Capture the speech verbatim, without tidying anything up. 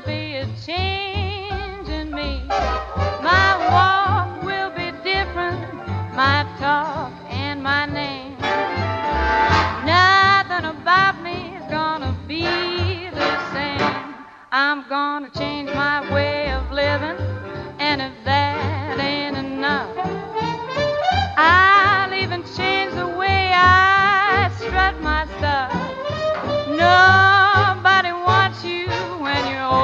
be a change in me. My walk will be different, my talk and my name. Nothing about me is gonna be the same. I'm gonna change my way of living.